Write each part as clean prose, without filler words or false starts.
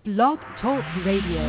Blog Talk Radio.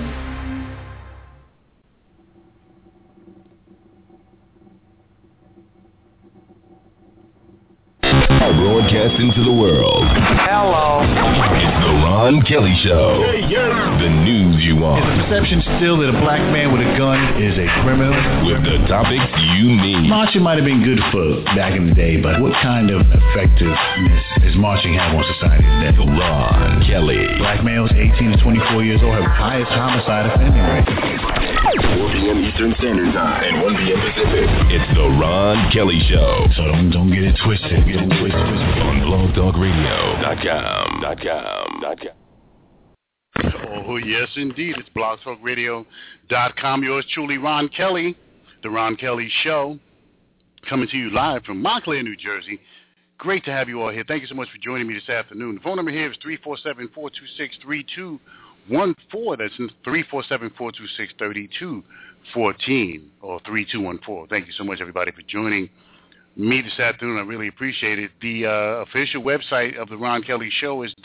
Broadcasting to the world. Hello. It's the Ron Kelly Show. Hey, yeah. The news you want. Is the perception still that a black man with a gun is a criminal? With the topics you need. Marching might have been good for back in the day, but what kind of effectiveness is marching have on society today? Ron Kelly. Black males 18 to 24 years old have the highest homicide offending rate. 4 p.m. Eastern Standard Time and 1 p.m. Pacific. It's the Ron Kelly Show. So don't get it twisted. On blogtalkradio.com. Oh, yes, indeed. It's blogtalkradio.com. Yours truly, Ron Kelly, The Ron Kelly Show, coming to you live from Montclair, New Jersey. Great to have you all here. Thank you so much for joining me this afternoon. The phone number here is 347-426-3214. That's 347-426-3214 or 3214. Thank you so much, everybody, for joining me this afternoon. I really appreciate it. The official website of the Ron Kelly Show is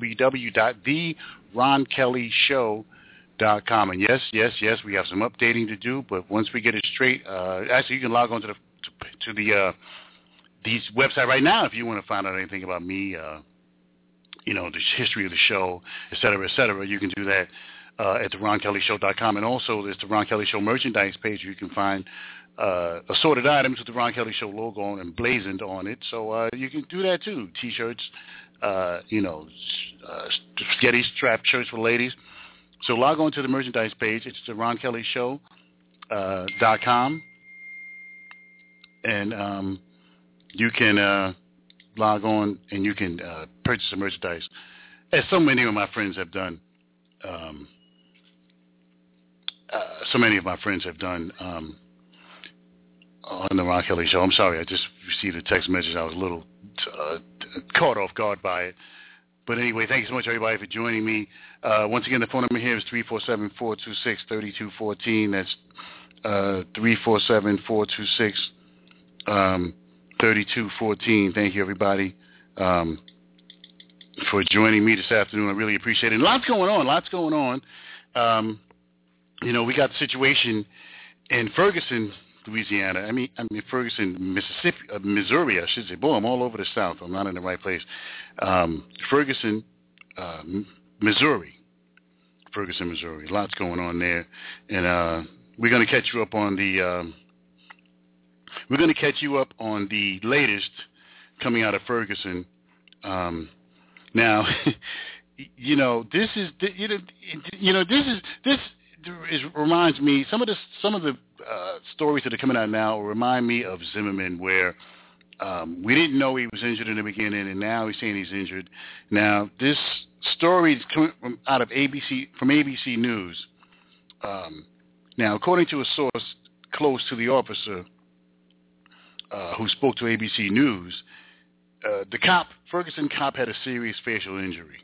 www.theronkellyshow.com. And yes, we have some updating to do, but once we get it straight, actually you can log on to the website right now if you want to find out anything about me, the history of the show, et cetera, you can do that at theronkellyshow.com. And also there's the Ron Kelly Show merchandise page where you can find assorted items with the Ron Kelly Show logo on and blazoned on it. So you can do that too. T-shirts, spaghetti strap shirts for ladies. So log on to the merchandise page. It's the ronkellyshow.com. And you can log on and you can purchase the merchandise, as so many of my friends have done. On the Ron Kelly Show. I'm sorry, I just received a text message. I was a little caught off guard by it. But anyway, thank you so much, everybody, for joining me. Once again, the phone number here is 347-426-3214. That's 347-426-3214. Thank you, everybody, for joining me this afternoon. I really appreciate it. Lots going on. We got the situation in Ferguson, Louisiana. I mean Ferguson, Mississippi, Missouri, I should say. Boy, I'm all over the South. I'm not in the right place. Ferguson, Missouri. Lots going on there, and we're going to catch you up on the latest coming out of Ferguson. Now, this reminds me, some of the stories that are coming out now remind me of Zimmerman, where we didn't know he was injured in the beginning, and now he's saying he's injured. Now, this story is coming out of ABC News. Now, according to a source close to the officer who spoke to ABC News, the Ferguson cop had a serious facial injury.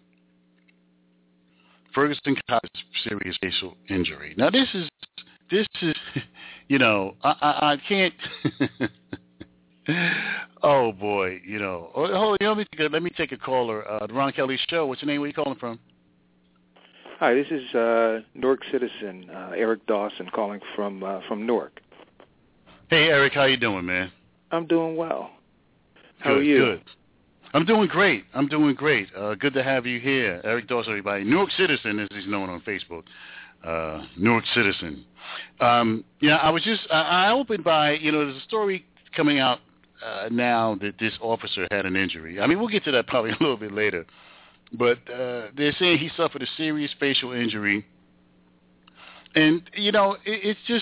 Now this is, I can't. Oh boy, Hold on, let me take a caller. The Ron Kelly Show. What's your name? Where are you calling from? Hi, this is Newark citizen Eric Dawson calling from Newark. Hey Eric, how you doing, man? I'm doing well. How Good, are you? Good. I'm doing great. Good to have you here. Eric Dawson, everybody. Newark Citizen, as he's known on Facebook. Newark Citizen. I opened by, there's a story coming out now that this officer had an injury. I mean, we'll get to that probably a little bit later. But they're saying he suffered a serious facial injury. And, it's just...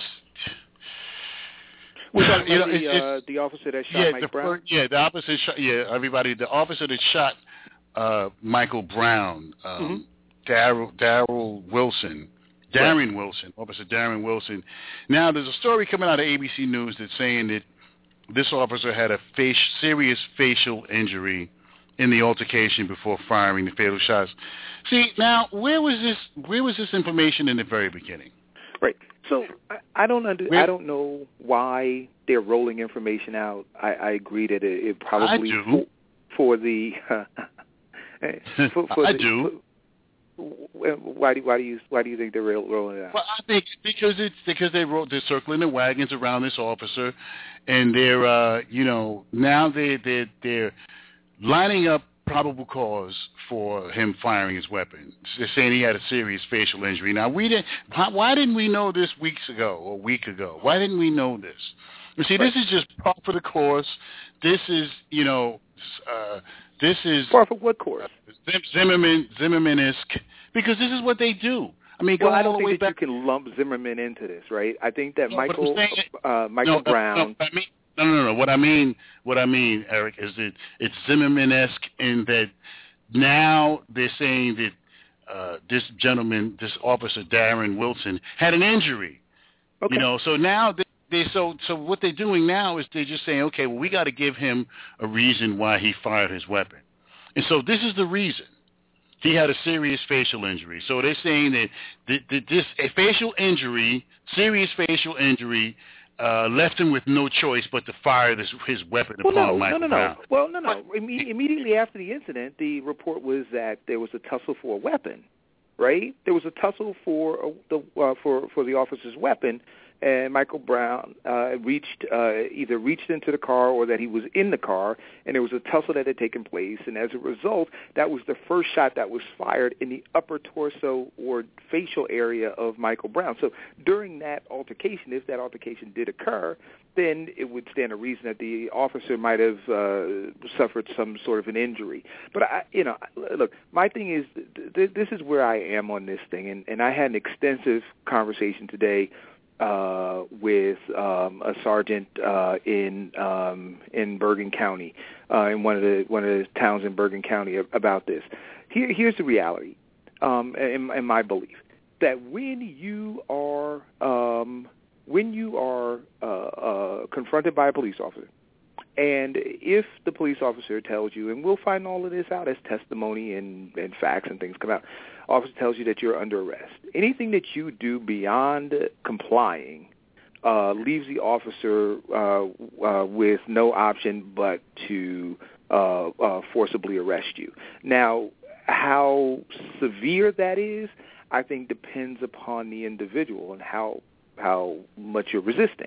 We're talking about the officer that shot Mike Brown? The officer that shot Michael Brown, Darren Wilson, Officer Darren Wilson. Now, there's a story coming out of ABC News that's saying that this officer had a serious facial injury in the altercation before firing the fatal shots. See, now, where was this information in the very beginning? Right. So I don't know why they're rolling information out. I agree that it probably for the I do. why do you think they're rolling it out? Well, I think because they're circling the wagons around this officer, and they're now they're lining up probable cause for him firing his weapon. They're saying he had a serious facial injury. Now why didn't we know this week ago? Why didn't we know this? You see, this is just par for the course. This is par for what course? Zimmerman-esque, because this is what they do. I mean, I don't think that you can lump Zimmerman into this, right? I think that Michael Brown. No. What I mean, Eric, is that it's Zimmerman-esque in that now they're saying that this officer Darren Wilson had an injury. Okay. So now so what they're doing now is they're just saying, okay, well, we got to give him a reason why he fired his weapon, and so this is the reason. He had a serious facial injury. So they're saying that serious facial injury, left him with no choice but to fire his weapon upon Michael Brown. Well, no. Immediately after the incident, the report was that there was a tussle for a weapon, right? There was a tussle for the officer's weapon, and Michael Brown either reached into the car or that he was in the car, and there was a tussle that had taken place, and as a result, that was the first shot that was fired in the upper torso or facial area of Michael Brown. So during that altercation, if that altercation did occur, then it would stand to reason that the officer might have suffered some sort of an injury. But look, my thing is, this is where I am on this thing, and I had an extensive conversation today with a sergeant in Bergen County, in one of the towns in Bergen County about this. Here's the reality, in my belief, that when you are confronted by a police officer, and if the police officer tells you, and we'll find all of this out as testimony and facts and things come out, officer tells you that you're under arrest. Anything that you do beyond complying leaves the officer with no option but to forcibly arrest you. Now, how severe that is, I think, depends upon the individual and how much you're resisting.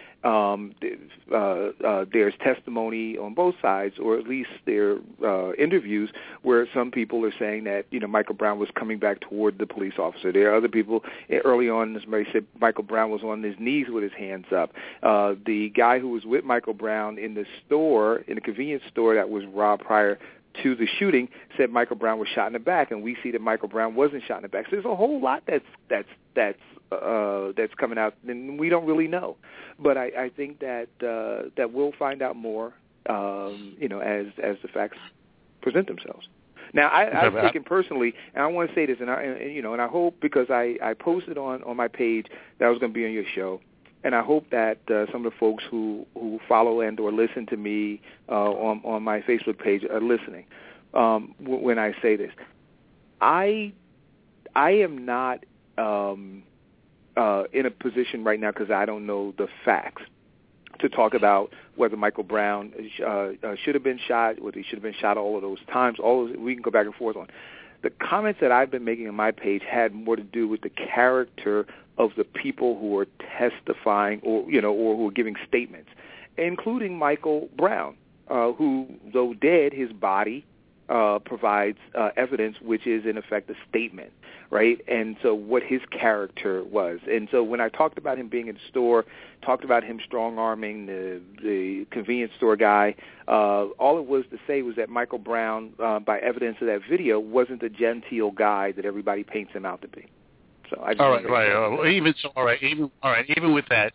There's testimony on both sides, or at least there are interviews where some people are saying that Michael Brown was coming back toward the police officer. There are other people early on, somebody said Michael Brown was on his knees with his hands up. The guy who was with Michael Brown in the convenience store that was robbed prior to the shooting said Michael Brown was shot in the back, and we see that Michael Brown wasn't shot in the back. So there's a whole lot that's coming out, and we don't really know. But I think that we'll find out more, as the facts present themselves. Now, I've taken personally, and I want to say this, and I hope, because I posted on my page that I was going to be on your show, and I hope that some of the folks who follow and or listen to me on my Facebook page are listening when I say this. I am not in a position right now, because I don't know the facts, to talk about whether Michael Brown should have been shot, whether he should have been shot all of those times. We can go back and forth on. The comments that I've been making on my page had more to do with the character of the people who are testifying or who are giving statements, including Michael Brown, who, though dead, his body provides evidence, which is in effect a statement, right? And so what his character was. And so when I talked about him being in the store, talked about him strong-arming the convenience store guy, all it was to say was that Michael Brown, by evidence of that video, wasn't the genteel guy that everybody paints him out to be. So I just even with that,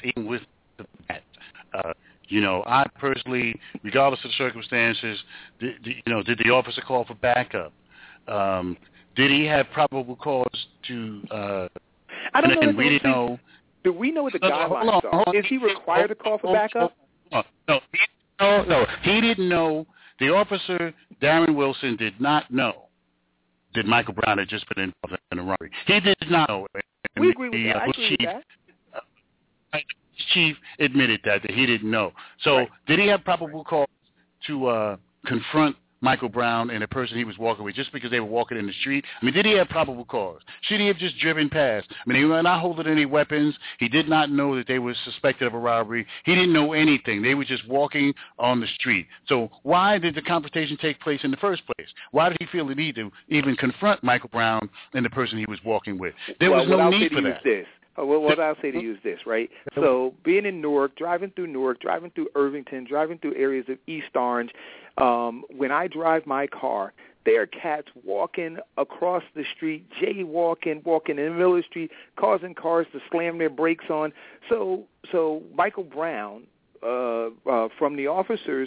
I personally, regardless of the circumstances, did the officer call for backup? Did he have probable cause to? I don't know. We didn't know. Do we know what the guidelines are? Is he required to call for backup? No. He didn't know. The officer, Darren Wilson, did not know that Michael Brown had just been involved in a robbery. He did not know. We agree with that. I agree with that. Chief admitted that he didn't know. So Did he have probable cause to confront Michael Brown and the person he was walking with just because they were walking in the street? I mean, did he have probable cause? Should he have just driven past? I mean, he was not holding any weapons. He did not know that they were suspected of a robbery. He didn't know anything. They were just walking on the street. So why did the confrontation take place in the first place? Why did he feel the need to even confront Michael Brown and the person he was walking with? There was no need for that. What I'll say to you is this, right? So being in Newark, driving through Irvington, driving through areas of East Orange, when I drive my car, there are cats walking across the street, jaywalking, walking in the middle of the street, causing cars to slam their brakes on. So Michael Brown, from the officer's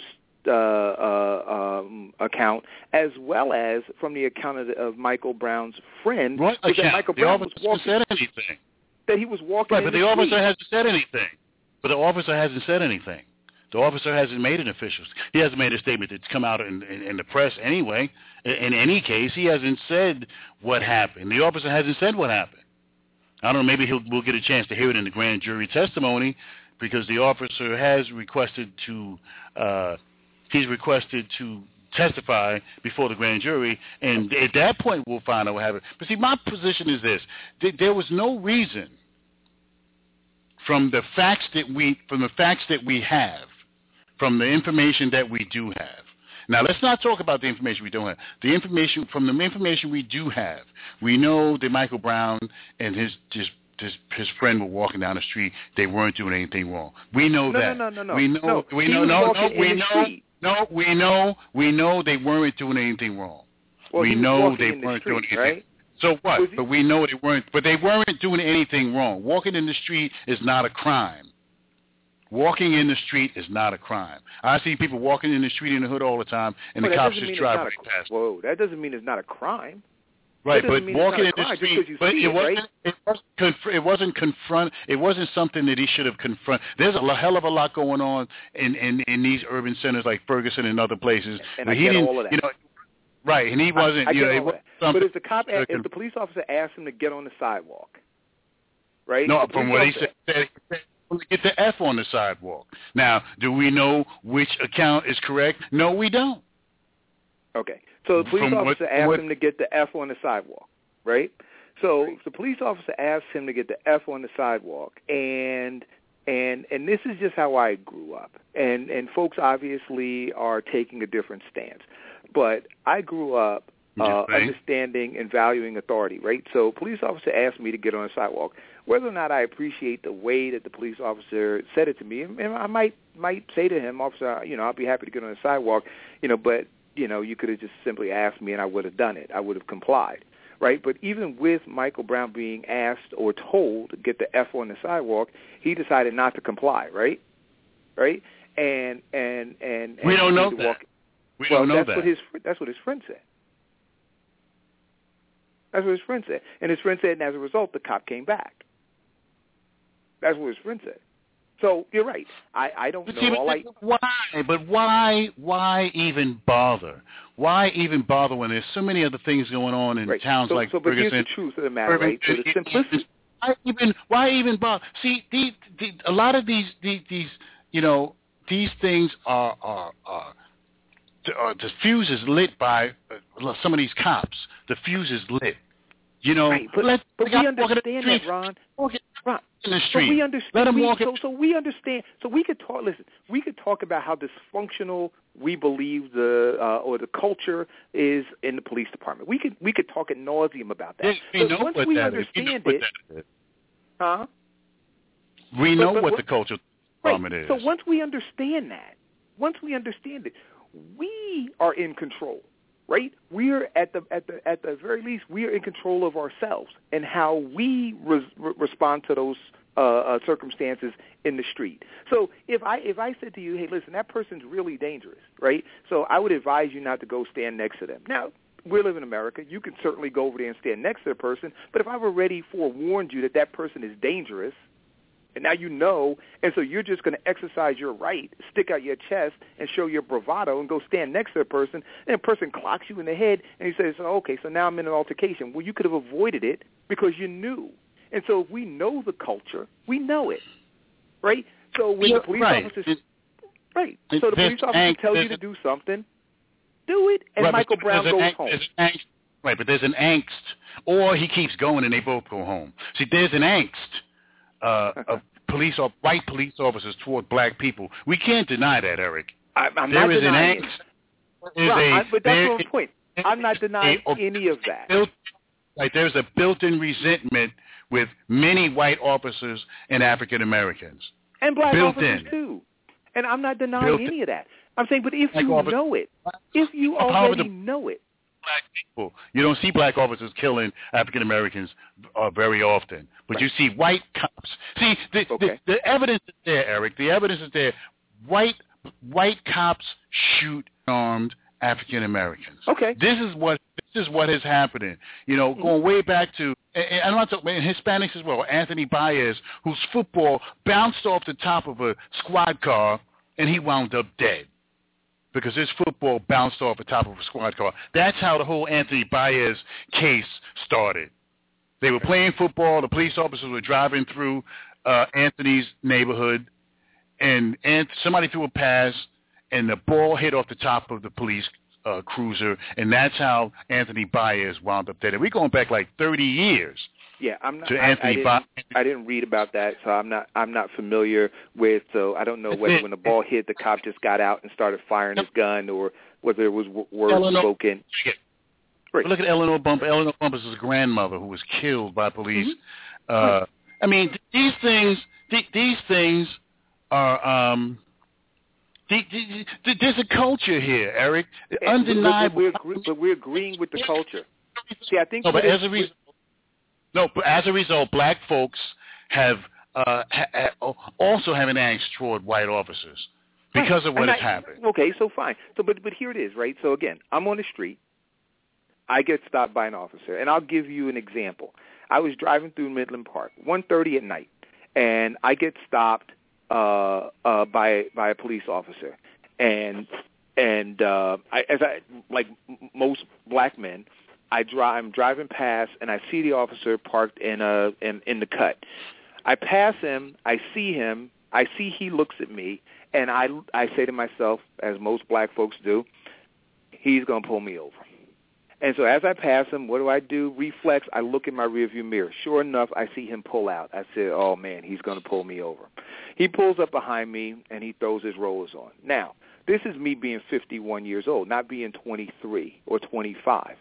account, as well as from the account of Michael Brown's friend, what was that Michael Brown was walking. Said anything. That he was walking. Right, but the officer hasn't said anything. The officer hasn't made an official. He hasn't made a statement that's come out in the press anyway. In any case, he hasn't said what happened. The officer hasn't said what happened. I don't know. Maybe we'll get a chance to hear it in the grand jury testimony, because the officer has requested to. He's requested to testify before the grand jury, and at that point we'll find out what happened. But see, my position is this: there was no reason, from the facts that we have, from the information that we do have. Now, let's not talk about the information we don't have. The information we do have, we know that Michael Brown and his friend were walking down the street. They weren't doing anything wrong. We know that. No. We know they weren't doing anything wrong. Well, we know they weren't doing anything. Right? So what? But we know they weren't. But they weren't doing anything wrong. Walking in the street is not a crime. Walking in the street is not a crime. I see people walking in the street in the hood all the time, and the cops just drive right past. Whoa, that doesn't mean it's not a crime. Right, but walking in the street, but it wasn't something that he should have confronted. There's a hell of a lot going on in these urban centers like Ferguson and other places. And I get all of that. Right, and he wasn't. But if the police officer asked him to get on the sidewalk, right? No, from what he said, get the F on the sidewalk. Now, do we know which account is correct? No, we don't. Okay. So the police officer asked him to get the F on the sidewalk, right? So the police officer asked him to get the F on the sidewalk, and this is just how I grew up. And folks obviously are taking a different stance. But I grew up understanding and valuing authority, right? So police officer asked me to get on a sidewalk. Whether or not I appreciate the way that the police officer said it to me, and I might say to him, officer, I'll be happy to get on the sidewalk, but you could have just simply asked me and I would have done it. I would have complied, right? But even with Michael Brown being asked or told to get the F on the sidewalk, he decided not to comply, right? Right? And we don't know that. We don't know that. That's what his friend said. That's what his friend said. And his friend said, and as a result, the cop came back. That's what his friend said. So you're right. I don't know. Why even bother? Why even bother when there's so many other things going on in towns like Ferguson? But here's the truth of the matter, right? So the simplicity. Why even bother? See, a lot of these things are the fuse is lit by some of these cops. The fuse is lit. Right, but we understand that, Ron. In the street. But we understand. Let them walk. So we understand. So we could talk. Listen, we could talk about how dysfunctional we believe the culture is in the police department. We could talk ad nauseum about that. Once we understand it, huh? We know what the culture department is. So once we understand it, we are in control. Right, we're at the very least we are in control of ourselves and how we respond to those circumstances in the street. So if I said to you, hey, listen, that person's really dangerous, right? So I would advise you not to go stand next to them. Now, we live in America. You can certainly go over there and stand next to the person, but if I've already forewarned you that person is dangerous, and now you know, and so you're just going to exercise your right, stick out your chest, and show your bravado and go stand next to a person, and a person clocks you in the head, and he says, okay, so now I'm in an altercation. Well, you could have avoided it because you knew. And so if we know the culture, we know it, right? So when the police officers, right, so the police officers tell you to do something, do it, and right, Michael Brown goes home. Right, but there's an angst, or he keeps going and they both go home. See, there's an angst of white police officers toward black people. We can't deny that, Eric. I'm not denying it. But that's my point. I'm not denying any of that. There's a built-in resentment with many white officers and African Americans. And black officers, too. And I'm not denying any of that. I'm saying, but if you know it, if you already know it. Black people. You don't see black officers killing African Americans very often, but you see white cops. See, the evidence is there, Eric. The evidence is there. White cops shoot armed African Americans. Okay. This is what is happening. You know, going way back to, and I'm not talking Hispanics as well. Anthony Baez, whose football bounced off the top of a squad car, and he wound up dead because his football bounced off the top of a squad car. That's how the whole Anthony Baez case started. They were playing football. The police officers were driving through Anthony's neighborhood, and somebody threw a pass, and the ball hit off the top of the police cruiser, and that's how Anthony Baez wound up dead. And we're going back like 30 years. Yeah, I'm not. I didn't read about that, so I'm not familiar with. So I don't know whether when the ball hit, the cop just got out and started firing his gun, or whether it was words spoken. Right. Look at Eleanor Bumpurs. Eleanor Bumpurs' grandmother, who was killed by police. I mean, these things are. There's a culture here, Eric. Undeniable. But we're agreeing with the culture. See, I think. No, but as a result, black folks have also have an angst toward white officers because of what has happened. Okay, so fine. So, but here it is, right? So again, I'm on the street. I get stopped by an officer, and I'll give you an example. I was driving through Midland Park, 1:30 at night, and I get stopped by a police officer, and like most black men, I'm driving past, and I see the officer parked in the cut. I pass him, I see him, I see he looks at me, and I say to myself, as most black folks do, he's going to pull me over. And so as I pass him, what do? Reflex, I look in my rearview mirror. Sure enough, I see him pull out. I said, oh, man, he's going to pull me over. He pulls up behind me, and he throws his rollers on. Now, this is me being 51 years old, not being 23 or 25,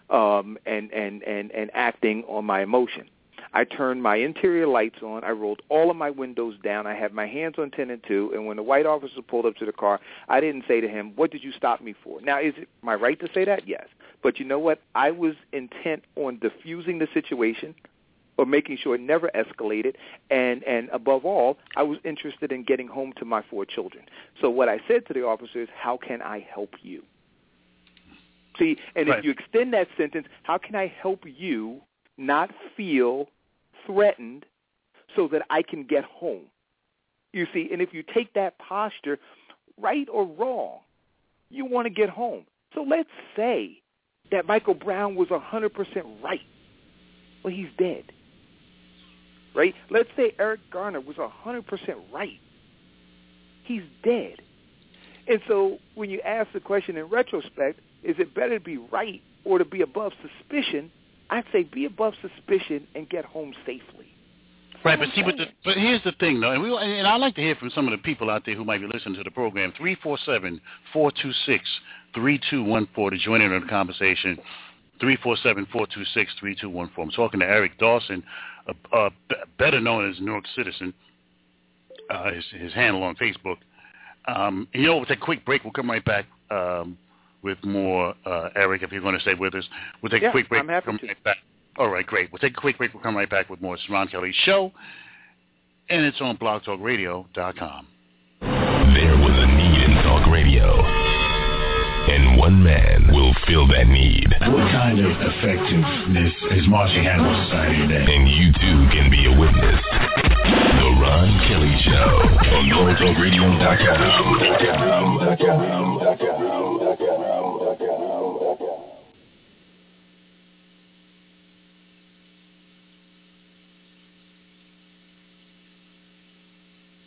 and acting on my emotion. I turned my interior lights on. I rolled all of my windows down. I had my hands on 10 and 2, and when the white officer pulled up to the car, I didn't say to him, what did you stop me for? Now, is it my right to say that? Yes. But you know what? I was intent on diffusing the situation or making sure it never escalated, and above all, I was interested in getting home to my 4 children. So what I said to the officer is, how can I help you? See, and if you extend that sentence, how can I help you not feel threatened so that I can get home? You see, and if you take that posture, right or wrong, you want to get home. So let's say that Michael Brown was 100% right. Well, he's dead. Right? Let's say Eric Garner was 100% right. He's dead. And so when you ask the question in retrospect, is it better to be right or to be above suspicion? I'd say be above suspicion and get home safely. Right, but see, but here's the thing, though, and I'd like to hear from some of the people out there who might be listening to the program. 347-426-3214 to join in on the conversation. 347-426-3214. I'm talking to Eric Dawson, better known as New York Citizen. His handle on Facebook. We'll take a quick break. We'll come right back with more. Eric, if you're going to stay with us, we'll take a quick break. I'm happy to. Right back. All right, great. We'll take a quick break. We'll come right back with more. It's Ron Kelly's show, and it's on blogtalkradio.com. There was a need in talk radio, and one man will fill that need. What kind of effectiveness is marching had on society today? And you too can be a witness. The Ron Kelly Show on blogtalkradio.com.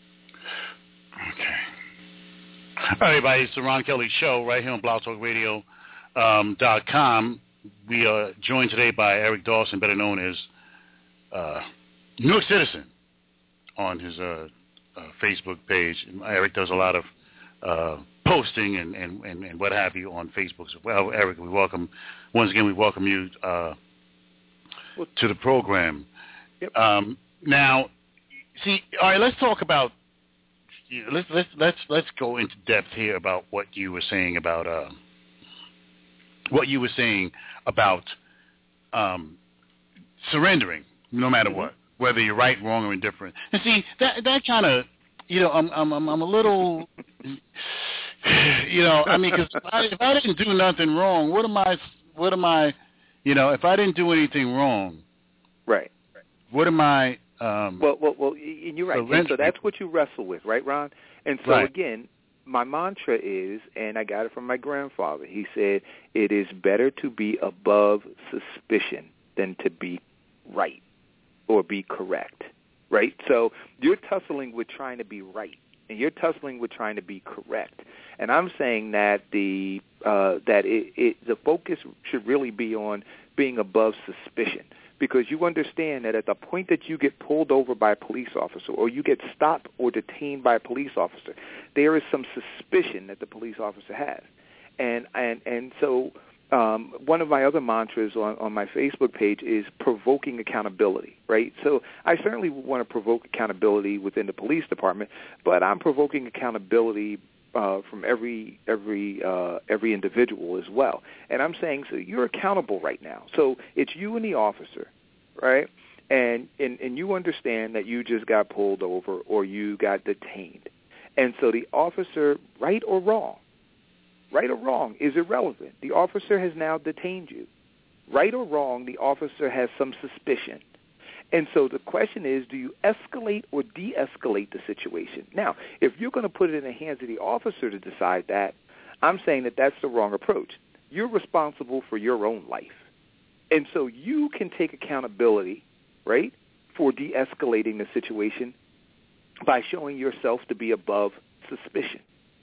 All right, everybody, it's the Ron Kelly Show right here on blogtalkradio.com. radio.com. We are joined today by Eric Dawson, better known as New York Citizen, on his Facebook page. Eric does a lot of posting and what have you on Facebook as well. Eric, we welcome you to the program. Yep. Now, see, all right, let's talk about. Let's go into depth here about what you were saying about surrendering, no matter what, whether you're right, wrong, or indifferent. And see, that kind of, I'm a little, I mean, because if I didn't do nothing wrong, what am I, if I didn't do anything wrong, right? What am I? Well, and you're right. And so that's what you wrestle with, right, Ron? And so again, my mantra is, and I got it from my grandfather. He said, "It is better to be above suspicion than to be right or be correct." Right? So you're tussling with trying to be right, and you're tussling with trying to be correct. And I'm saying that the focus should really be on being above suspicion, because you understand that at the point that you get pulled over by a police officer or you get stopped or detained by a police officer, there is some suspicion that the police officer has. And so one of my other mantras on my Facebook page is provoking accountability, right? So I certainly want to provoke accountability within the police department, but I'm provoking accountability from every individual as well. And I'm saying, so you're accountable right now. So it's you and the officer, right? And you understand that you just got pulled over or you got detained. And so the officer, right or wrong, is irrelevant. The officer has now detained you. Right or wrong, the officer has some suspicion. And so the question is, do you escalate or de-escalate the situation? Now, if you're going to put it in the hands of the officer to decide that, I'm saying that that's the wrong approach. You're responsible for your own life. And so you can take accountability, right, for de-escalating the situation by showing yourself to be above suspicion.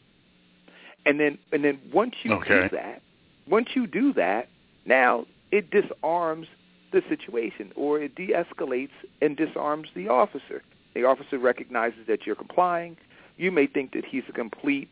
And then once you do that, now it disarms the situation, or it de-escalates and disarms the officer. The officer recognizes that you're complying. You may think that he's a complete,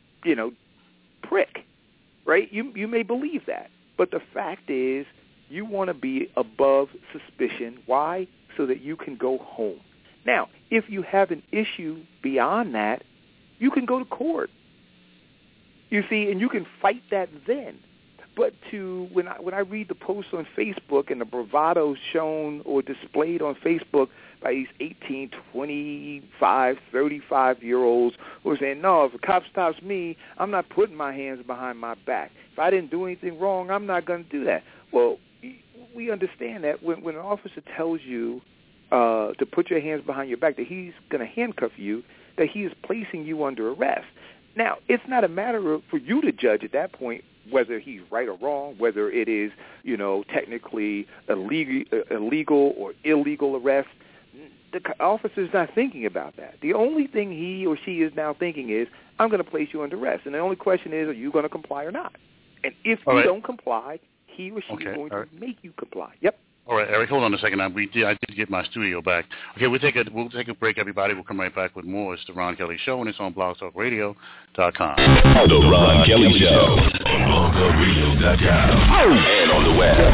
prick, right? You may believe that. But the fact is, you want to be above suspicion. Why? So that you can go home. Now, if you have an issue beyond that, you can go to court. You see, and you can fight that then. But when I read the posts on Facebook and the bravado shown or displayed on Facebook by these 18, 25, 35-year-olds who are saying, no, if a cop stops me, I'm not putting my hands behind my back. If I didn't do anything wrong, I'm not going to do that. Well, we understand that when an officer tells you to put your hands behind your back, that he's going to handcuff you, that he is placing you under arrest. Now, it's not a matter for you to judge at that point whether he's right or wrong, whether it is, technically illegal or illegal arrest. The officer's not thinking about that. The only thing he or she is now thinking is, I'm going to place you under arrest. And the only question is, are you going to comply or not? And if you don't comply, he or she is going to make you comply. Yep. All right, Eric, hold on a second. I did get my studio back. Okay, we'll take a break, everybody. We'll come right back with more. It's the Ron Kelly Show, and it's on blogtalkradio.com. The Ron Kelly Show on blogtalkradio.com and on the web,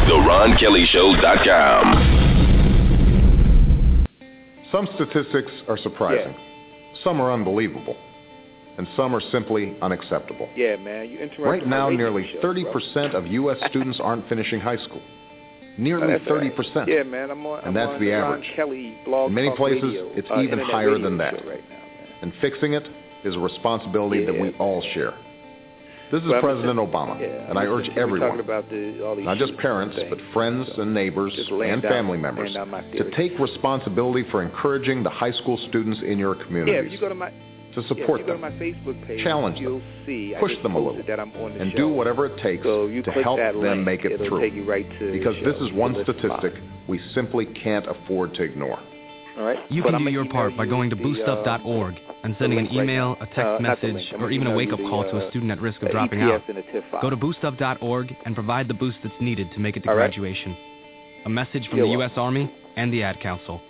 theronkellyshow.com. Some statistics are surprising. Yeah. Some are unbelievable. And some are simply unacceptable. Yeah, man. You interrupt. Right now, nearly 30% of U.S. students aren't finishing high school. Nearly 30%. Yeah, man. I'm that's on the average. Kelly blog in many places, radio, it's even higher than that. Right now, and fixing it is a responsibility that we all share. This is President Obama, and I urge everyone, not just parents, but friends and neighbors and family members, to take responsibility for encouraging the high school students in your communities. Yeah, if you go to my... to support them, my Facebook page, challenge them, push them a little, and do whatever it takes to help them make it through. Because this is one statistic we simply can't afford to ignore. All right. You can do your part by going to boostup.org and sending an email, a text message, or even a wake-up call to a student at risk of dropping out. Go to boostup.org and provide the boost that's needed to make it to graduation. A message from the U.S. Army and the Ad Council.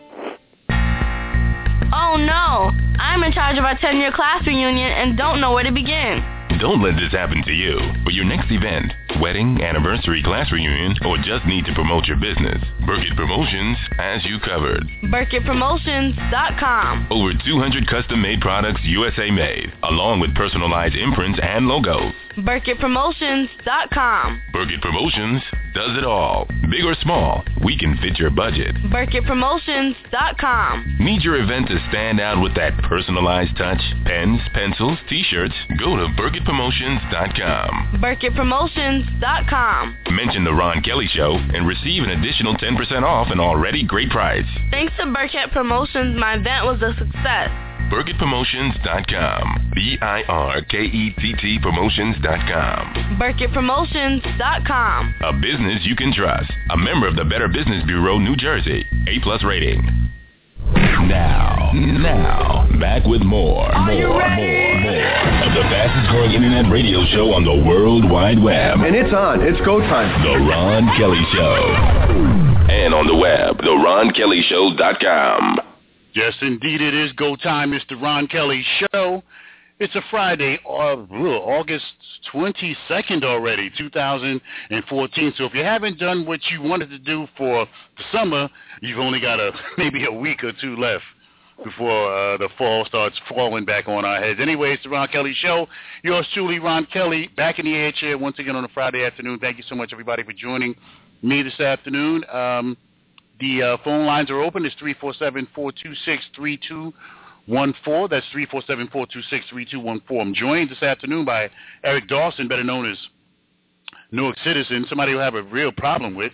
Oh no! I'm in charge of our 10-year class reunion and don't know where to begin. Don't let this happen to you. For your next event, wedding, anniversary, class reunion, or just need to promote your business, Burkett Promotions has you covered. BurkettPromotions.com. Over 200 custom-made products USA made, along with personalized imprints and logos. BurkettPromotions.com. Burkett Promotions does it all. Big or small, we can fit your budget. BurkettPromotions.com. Need your event to stand out with that personalized touch? Pens, pencils, t-shirts? Go to BurkettPromotions.com. BurkettPromotions.com. Mention the Ron Kelly Show and receive an additional 10% off an already great price. Thanks to Burkett Promotions, my event was a success. BurkettPromotions.com. BIRKETT Promotions.com. BurkettPromotions.com. A business you can trust. A member of the Better Business Bureau, New Jersey. A+ rating. Now, back with more of the fastest growing internet radio show on the World Wide Web. And it's on. It's go time. The Ron Kelly Show. And on the web, theronkellyshow.com. Yes, indeed, it is go time. It's the Ron Kelly Show. It's a Friday, August 22nd already, 2014. So if you haven't done what you wanted to do for the summer, you've only got maybe a week or two left before the fall starts falling back on our heads. Anyway, it's the Ron Kelly Show. Yours truly, Ron Kelly, back in the air chair once again on a Friday afternoon. Thank you so much, everybody, for joining me this afternoon. The phone lines are open. It's 347-426-3214. That's 347-426-3214. I'm joined this afternoon by Eric Dawson, better known as Newark Citizen, somebody who I have a real problem with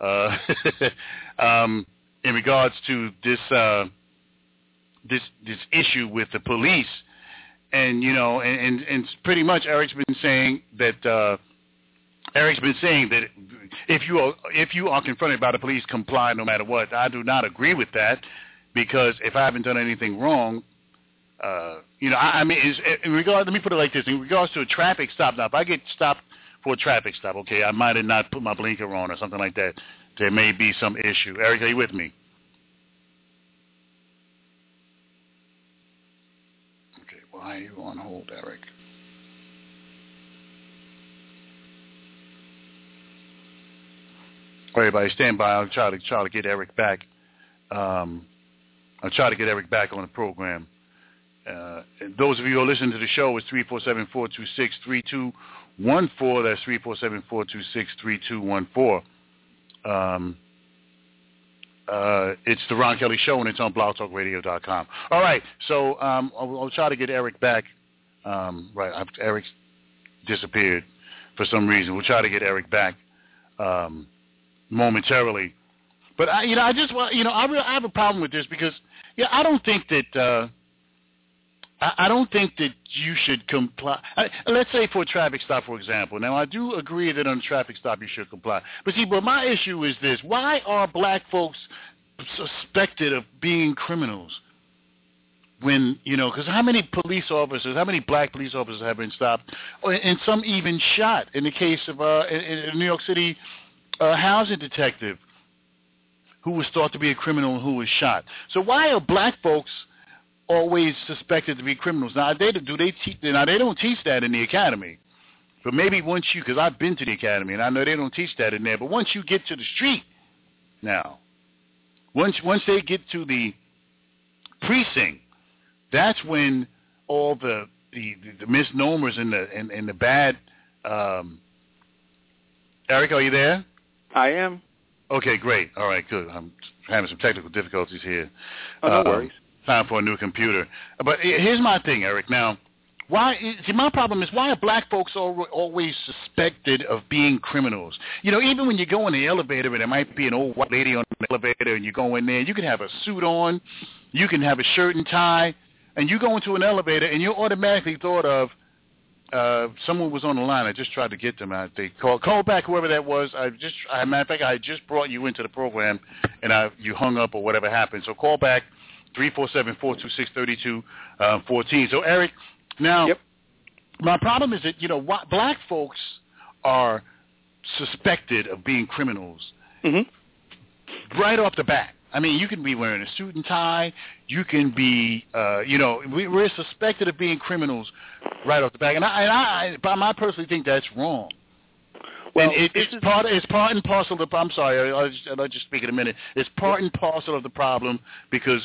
in regards to this issue with the police. And, you know, and pretty much Eric's been saying that if you are confronted by the police, comply no matter what. I do not agree with that, because if I haven't done anything wrong, let me put it like this: in regards to a traffic stop. Now, if I get stopped for a traffic stop, okay, I might have not put my blinker on or something like that. There may be some issue. Eric, are you with me? Okay, why are you on hold, Eric? Everybody stand by. I'll try to get Eric back. I'll try to get Eric back on the program. And those of you who are listening to the show, it's 347-426-3214. That's 347-426-3214. It's the Ron Kelly Show, and it's on blogtalkradio.com. All right, so I'll try to get Eric back. Eric's disappeared for some reason. We'll try to get Eric back momentarily. But I have a problem with this because I don't think that you should comply. Let's say for a traffic stop, for example. Now, I do agree that on a traffic stop you should comply. But my issue is this: why are black folks suspected of being criminals? When because how many black police officers have been stopped, and some even shot? In the case of a New York City housing detective who was thought to be a criminal and who was shot. So why are black folks always suspected to be criminals? Now, they don't teach that in the academy. But maybe once because I've been to the academy and I know they don't teach that in there. But once you get to the street, now, once they get to the precinct, that's when all the misnomers and the bad. Eric, are you there? I am. Okay, great. All right, good. I'm having some technical difficulties here. Oh, no worries. Time for a new computer. But here's my thing, Eric. Now, my problem is why are black folks always suspected of being criminals? Even when you go in the elevator and there might be an old white lady on the elevator and you go in there, you can have a suit on, you can have a shirt and tie, and you go into an elevator and you're automatically thought of someone was on the line. I just tried to get them out. They call back whoever that was. Matter of fact, I just brought you into the program, and you hung up or whatever happened. So call back 347-426-3214. So Eric, now my problem is that black folks are suspected of being criminals right off the bat. I mean, you can be wearing a suit and tie. You can be, we're suspected of being criminals right off the bat. And I personally think that's wrong. Well, and it's part and parcel of the. I'm sorry, I'll just speak in a minute. It's part and parcel of the problem because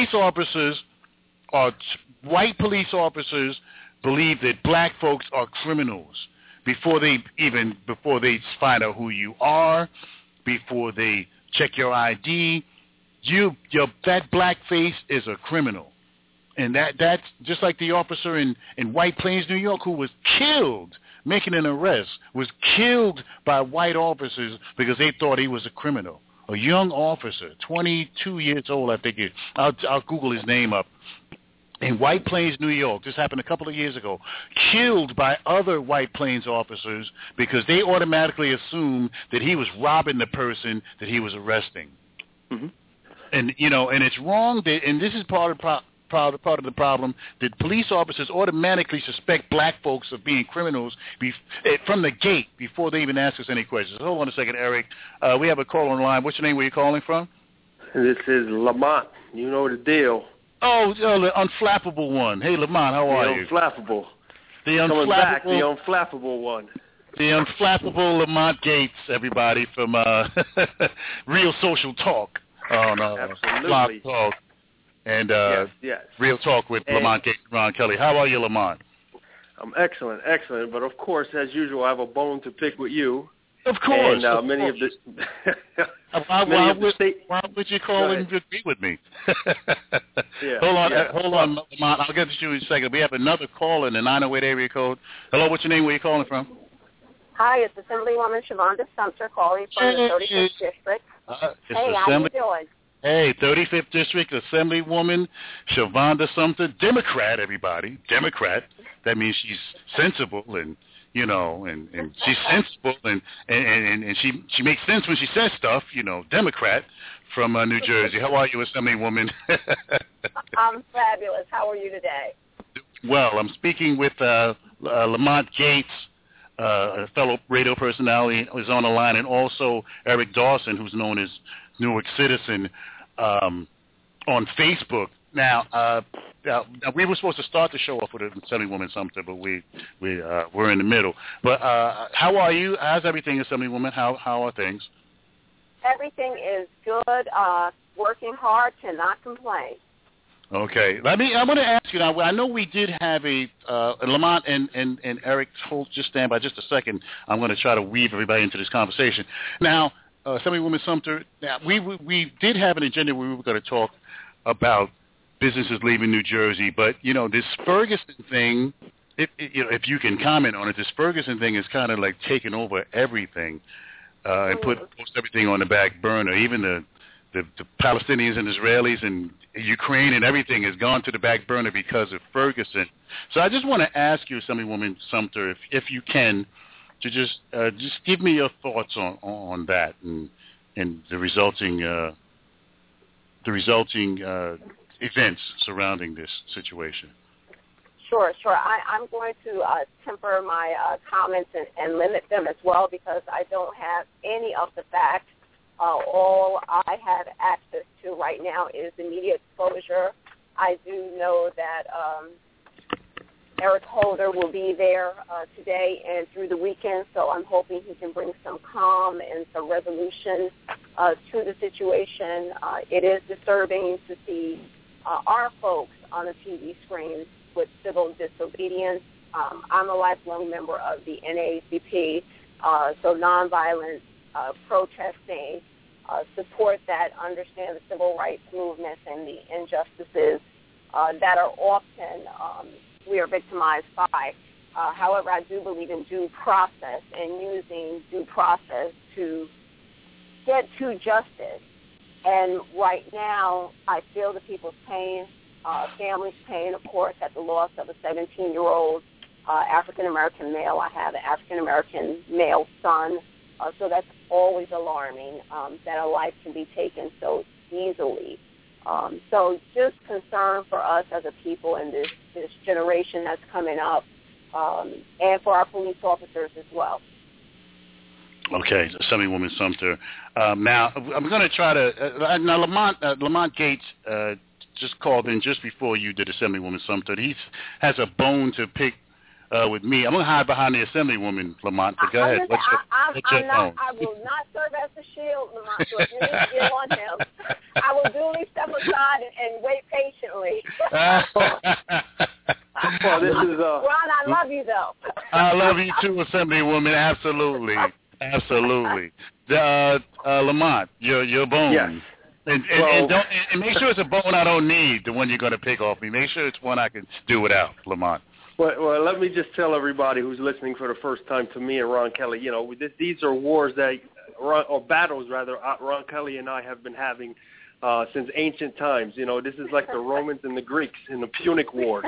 white police officers believe that black folks are criminals before they find out who you are, before they check your ID. That black face is a criminal, and that's just like the officer in White Plains, New York, who was killed making an arrest, was killed by white officers because they thought he was a criminal. A young officer, 22 years old, I think. I'll Google his name up. In White Plains, New York, this happened a couple of years ago, killed by other White Plains officers because they automatically assumed that he was robbing the person that he was arresting. Mm-hmm. And and it's wrong. And this is part of the problem that police officers automatically suspect black folks of being criminals from the gate before they even ask us any questions. Hold on a second, Eric. We have a call on the line. What's your name? Where are you calling from? This is Lamont. You know the deal. Oh, the unflappable one. Hey, Lamont, how are you? The unflappable. The unflappable one. The unflappable Lamont Gates, everybody, from Real Social Talk on Blog Talk. And yes. Real Talk with Lamont Gates and Ron Kelly. How are you, Lamont? I'm excellent. But of course, as usual, I have a bone to pick with you. Of course. And many of the why would you call and agree with me? Hold on, Lamont. I'll get to you in a second. We have another call in the 908 area code. Hello, what's your name? Where are you calling from? Hi, it's Assemblywoman Shavonda Sumter calling from the 35th District. Hey, how you doing? Hey, 35th District Assemblywoman Shavonda Sumter, Democrat, everybody. Democrat. That means she's sensible and she's sensible and she makes sense when she says stuff, Democrat from New Jersey. How are you, Assemblywoman? I'm fabulous. How are you today? Well, I'm speaking with Lamont Gates, a fellow radio personality who's on the line, and also Eric Dawson, who's known as Newark Citizen on Facebook. Now, we were supposed to start the show off with Assemblywoman Sumter, but we're in the middle. But how are you? How's everything, Assemblywoman? How are things? Everything is good. Working hard, cannot complain. Okay. I want to ask you now. I know we did have Lamont and Eric. Just stand by just a second. I'm going to try to weave everybody into this conversation. Now, Assemblywoman Sumter. Now, we did have an agenda where we were going to talk about businesses leaving New Jersey, but this Ferguson thing, if you can comment on it, this Ferguson thing is kind of like taking over everything and put most everything on the back burner. Even the Palestinians and Israelis and Ukraine and everything has gone to the back burner because of Ferguson. So I just want to ask you, Assemblywoman Sumter, if you can, to just give me your thoughts on that and the resulting events surrounding this situation. Sure. I'm going to temper my comments and limit them as well because I don't have any of the facts. All I have access to right now is the media exposure. I do know that Eric Holder will be there today and through the weekend, so I'm hoping he can bring some calm and some resolution to the situation. It is disturbing to see our folks on the TV screens with civil disobedience. I'm a lifelong member of the NAACP, so nonviolent protesting, support that, understand the civil rights movements and the injustices that are often we are victimized by. However, I do believe in due process and using due process to get to justice. And right now, I feel the people's pain, families' pain, of course, at the loss of a 17-year-old African-American male. I have an African-American male son. So that's always alarming that a life can be taken so easily. So just concern for us as a people and this generation that's coming up, and for our police officers as well. Okay, Assemblywoman Sumter. Now, I'm going to try to now, Lamont Gates just called in just before you did, Assemblywoman Sumter. He has a bone to pick with me. I'm going to hide behind the Assemblywoman, Lamont, but go ahead. I will not serve as the shield, Lamont, so if you need to get on him, I will duly step aside and wait patiently. Well, this is, Ron, I love you, though. I love you, too, Assemblywoman, absolutely. Absolutely. Lamont, your bone. Yes. And make sure it's a bone I don't need, the one you're going to pick off me. Make sure it's one I can do without, Lamont. Well, let me just tell everybody who's listening for the first time to me and Ron Kelly, these are wars or battles, rather, Ron Kelly and I have been having since ancient times. This is like the Romans and the Greeks in the Punic Wars.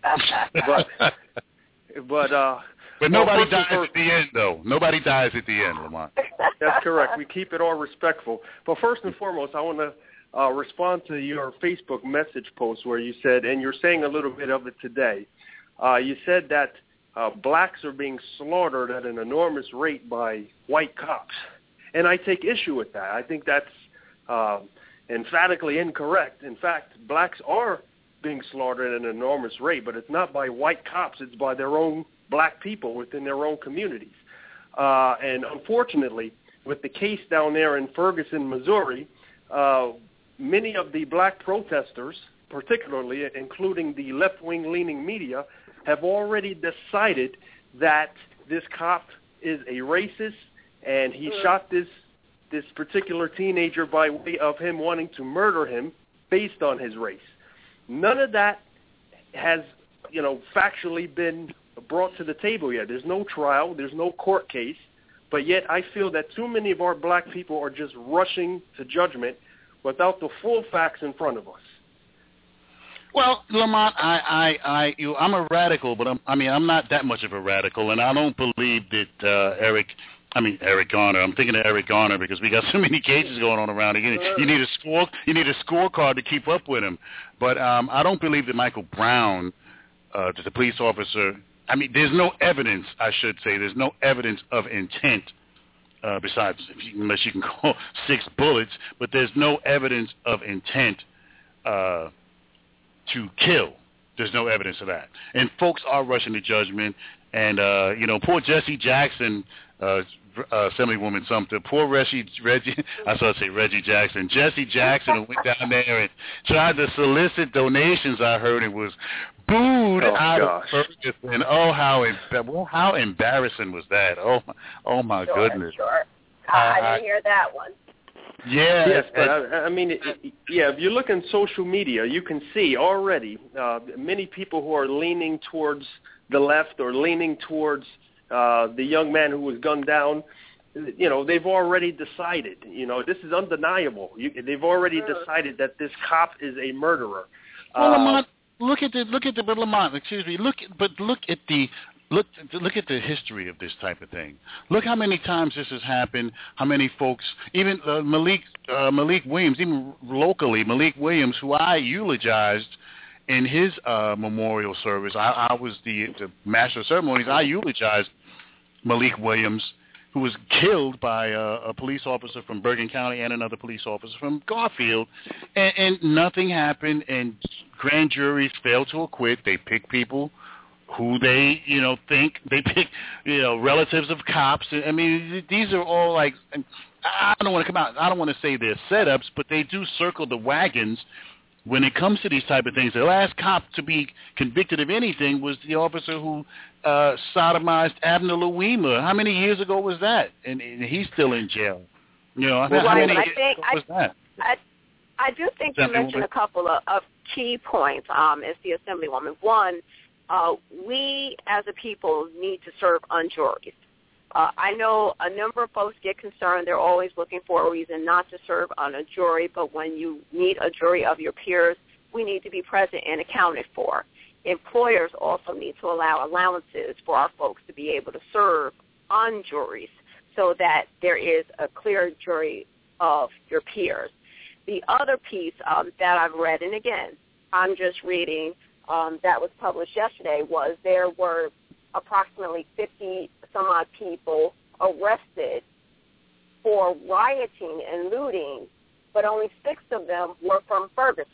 But nobody dies at the end, though. Nobody dies at the end, Lamont. That's correct. We keep it all respectful. But first and foremost, I want to respond to your Facebook message post where you said, and you're saying a little bit of it today, you said that blacks are being slaughtered at an enormous rate by white cops. And I take issue with that. I think that's emphatically incorrect. In fact, blacks are being slaughtered at an enormous rate, but it's not by white cops. It's by their own black people within their own communities. And unfortunately, with the case down there in Ferguson, Missouri, many of the black protesters, particularly including the left-wing leaning media, have already decided that this cop is a racist and he shot this particular teenager by way of him wanting to murder him based on his race. None of that has, factually been brought to the table yet. There's no trial. There's no court case. But yet I feel that too many of our black people are just rushing to judgment without the full facts in front of us. Well, Lamont, I'm a radical, but I'm not that much of a radical, and I don't believe that Eric Garner. I'm thinking of Eric Garner because we got so many cases going on around here. You need a scorecard to keep up with him. But I don't believe that Michael Brown, the police officer. There's no evidence. I should say there's no evidence of intent. Besides, unless you can call 6 bullets, but there's no evidence of intent to kill. There's no evidence of that. And folks are rushing to judgment. And, poor Jesse Jackson, Assemblywoman Sumter, poor Reggie Jackson. Jesse Jackson who went down there and tried to solicit donations, I heard, and was booed out of Ferguson. Oh, how embarrassing was that? Oh my goodness. Sure. I didn't hear that one. Yeah. Yes, but if you look on social media, you can see already many people who are leaning towards the left or leaning towards the young man who was gunned down. They've already decided. This is undeniable. They've already decided that this cop is a murderer. Well, Lamont, look at Lamont. Excuse me. Look at the history of this type of thing. Look how many times this has happened, how many folks, even Malik Williams, even locally, Malik Williams, who I eulogized in his memorial service. I was the master of ceremonies. I eulogized Malik Williams, who was killed by a police officer from Bergen County and another police officer from Garfield, and nothing happened, and grand juries failed to acquit. They pick people who they, think they pick, relatives of cops. These are all like, I don't want to say they're setups, but they do circle the wagons when it comes to these type of things. The last cop to be convicted of anything was the officer who sodomized Abner Louima. How many years ago was that? And he's still in jail. How many years ago was that? I do think you mentioned a couple of key points as the Assemblywoman. One, we as a people need to serve on juries. I know a number of folks get concerned. They're always looking for a reason not to serve on a jury, but when you need a jury of your peers, we need to be present and accounted for. employers also need to allow allowances for our folks to be able to serve on juries so that there is a clear jury of your peers. The other piece that I've read, and again, I'm just reading, that was published yesterday, was there were approximately 50-some-odd people arrested for rioting and looting, but only 6 of them were from Ferguson.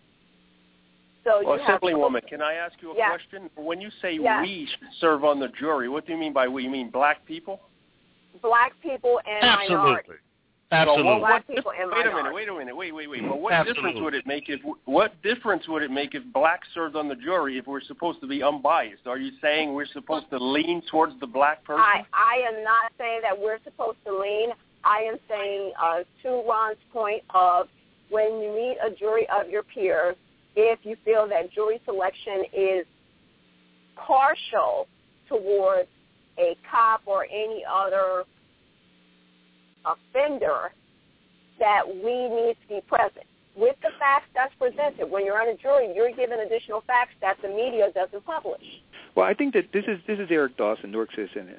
So well, Assemblywoman, can I ask you a question? When you say we serve on the jury, what do you mean by we? You mean black people? Black people and minorities. Absolutely. Well, black people and minorities. Wait a minute. Well, what difference would it make if blacks served on the jury if we're supposed to be unbiased? Are you saying we're supposed to lean towards the black person? I am not saying that we're supposed to lean. I am saying to Ron's point of when you meet a jury of your peers, if you feel that jury selection is partial towards a cop or any other offender, that we need to be present. With the facts that's presented, when you're on a jury, you're given additional facts that the media doesn't publish. Well, I think that this is Eric Dawson, Newark citizen.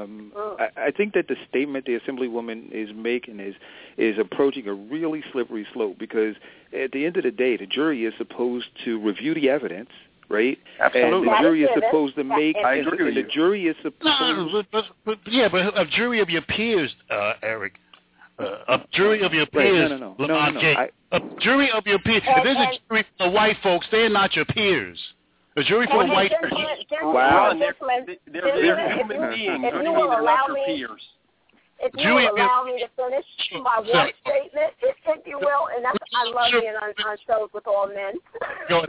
I think that the statement the Assemblywoman is making is approaching a really slippery slope, because at the end of the day, the jury is supposed to review the evidence, right? Absolutely. And the jury is supposed to make. I agree with you. The jury is supposed. But a jury of your peers, Eric. A jury of your peers. No. A jury of your peers. If there's a jury for the white folks, they're not your peers. A jury for the white folks. Wow. They're human beings. They're not your peers. If you will allow me to finish my one statement, if you will, and that's, I love being on shows with all men. No.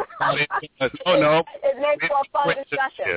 It makes for a fun discussion.